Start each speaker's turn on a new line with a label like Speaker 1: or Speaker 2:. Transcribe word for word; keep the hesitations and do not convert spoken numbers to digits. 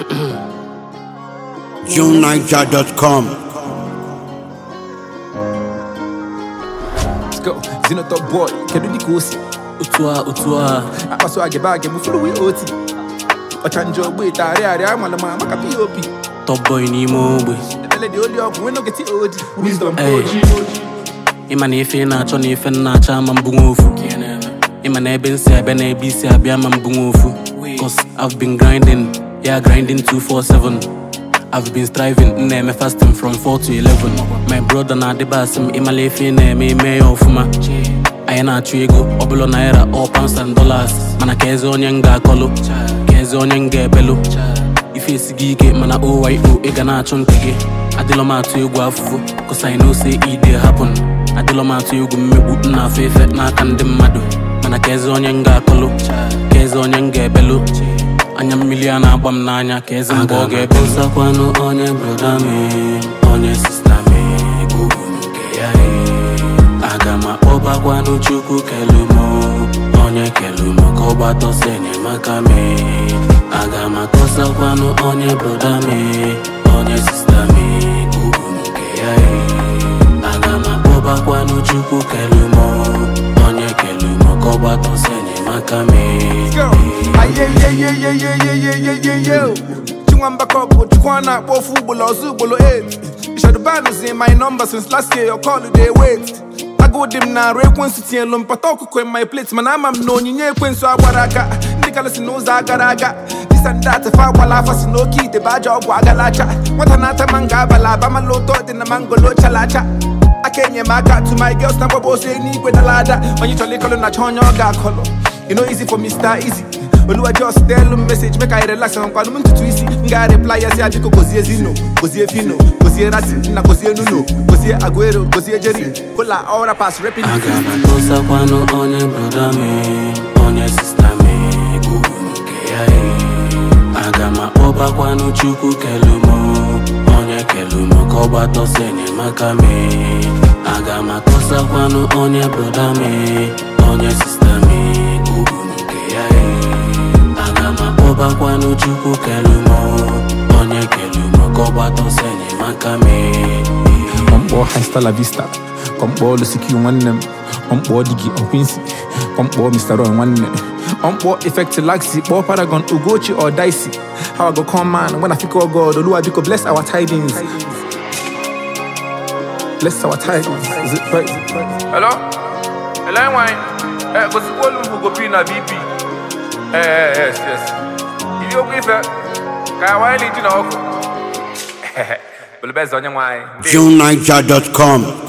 Speaker 1: June Niger dot com.
Speaker 2: Let's go. Zino top boy. Keduni kosi.
Speaker 3: Utua utua.
Speaker 2: Apaso agebage mufulu we oti. Ochanjo boy tare are amala mama ka P O P.
Speaker 3: Top boy ni mo boy.
Speaker 2: Ele di oli up we no get odi. Wisdom
Speaker 3: Hey.
Speaker 2: O G.
Speaker 3: Ima na ife na acho na ife na acha ma mbungu ofu. Ima na ebe nsi ebe na ebi si abia ma mbungu ofu. Cause I've been grinding, yeah grinding two four seven. I've been striving, name fasting from four to eleven. My brother na the basim, ima lefe na me me ofuma. I na chuego, obulo naira, all pounds and dollars. Mana keze onyenga kolo, keze onyenga belo. If it's gige, mana O Y O, ega na chonkege. Adilo ma tu egu afufu, cause I know say it dey happen. Adilo ma tu egu mebu na fefe na kande madu. Mana keze onyenga kolo, keze onyenga belo. Anya million abam na anya keze mboge bensa kwano onye brother me, onye sister me, gugu nuke ya e. Agama oba kwano chuku kelumo, onye kelumo koba to senye makame. Agama tosa kwano onye brother me, onye sister me, gugu nuke ya e. Agama oba kwano chuku kelumo, onye kelumo koba to senye makame.
Speaker 2: Aye yeah yeah yeah yeah yeah yeah yeah yeah yeah. Chingwamba kopo chukwana po football or zubolo eight. Shadow banners in my number since last year. Your call they wait. I go them na re city and lumpa talk in my plates. Man I'm no nye kwen so agwaraga. Nicholas knows agaraga. This and that if I wala fast no key the baja of wagalacha. What anata manga bala bama loto in the mangolo chalacha. I can't get my cat to my girls, number boss any with a ladder. When you tell me color, not on your guy color. You know, easy for me, start easy. Olu I just tell them message, make I relax and call them to easy. Nga reply, I say I just go see Zino, go see Fino, go see Rasi, na go see Nuno, go see Aguero, go see Jerry. Kola all pass rapping.
Speaker 3: Agama tosa kwano onye brother me, onye sister me, gugu nuke ya e. Agama oba kwano chuku kelumo, onye kelumo koba to senye makame. Agama tosa kwano onye brother me, onye sister me, gugu nuke ya e. Agama oba kwano chuku kelumo, onye kelumo koba to senye makame.
Speaker 2: Combo hasta la vista, combo lo siki one them, combo digi on Quincy, combo Mister Ron one them, combo effect laxi, bo Paragon Ugochi or Dicey. How I go come man when I think oh God, Oluwa Biko bless our tidings. Bless our tidings. Is it right?
Speaker 4: Hello? Hello, wine. Eh, go to Golden who go pin a B P. Eh, yes, yes. If you go for, can I lead you now? But the best on your mind.
Speaker 1: June Niger dot com.